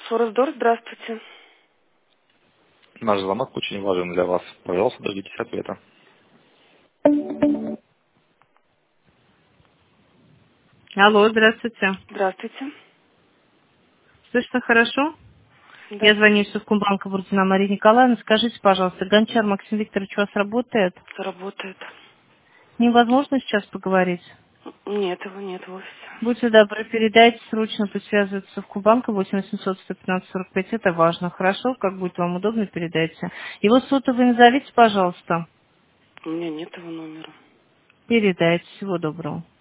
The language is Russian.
Форесдор, здравствуйте. Наш звонок очень важен для вас. Пожалуйста, дождитесь ответа. Алло, здравствуйте. Здравствуйте. Слышно хорошо? Да, Я звоню из Совкомбанка Бурдина Мария Николаевна. Скажите, пожалуйста, Гончар Максим Викторович у вас работает? работает. Невозможно сейчас поговорить? Нет, его нет в офисе. Будьте добры, передайте срочно, пусть связывается с Совкомбанка 8800 115 45. Это важно. Хорошо? Как будет вам удобно, передайте. Его сотовый назовите, пожалуйста. У меня нет его номера. Передайте. Всего доброго.